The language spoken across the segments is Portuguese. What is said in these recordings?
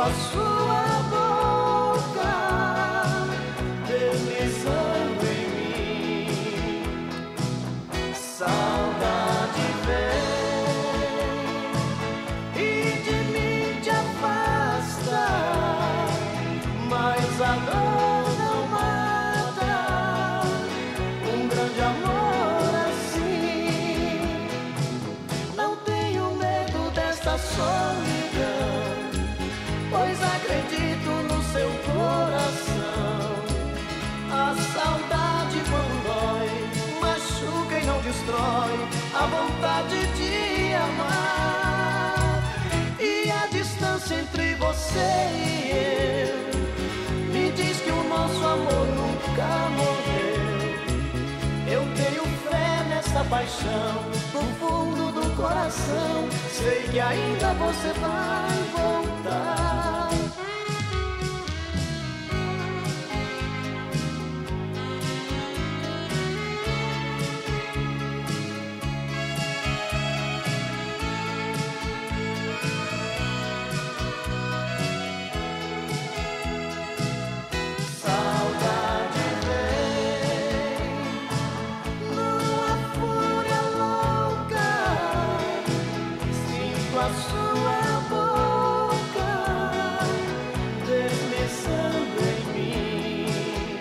a sua boca deslizando em mim. Saudade vem e de mim te afasta, mas a dor não mata um grande amor assim. Não tenho medo desta solidão, pois acredito no seu coração. A saudade quando dói, machuca e não destrói a vontade de amar. E a distância entre você e eu me diz que o nosso amor nunca morreu. Eu tenho fé nessa paixão, no fundo do coração, sei que ainda você vai voltar. Saudade vem numa fúria louca, sinto a sua boca deslizando em mim.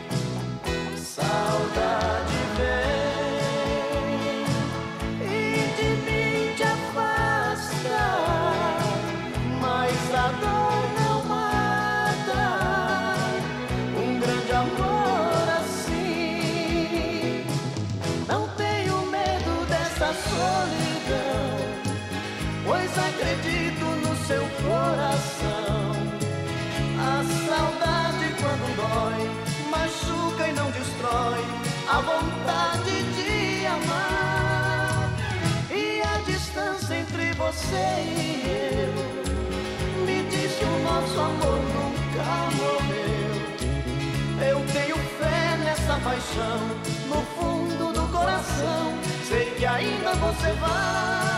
Saudade vem e de mim te afasta, mas a dor não mata um grande amor assim. Não tenho medo dessa solidão, pois acredito no seu coração. A saudade quando dói, machuca e não destrói a vontade de amar. E a distância entre você e eu me diz que o nosso amor nunca morreu. Eu tenho fé nessa paixão, no fundo do coração, sei que ainda você vai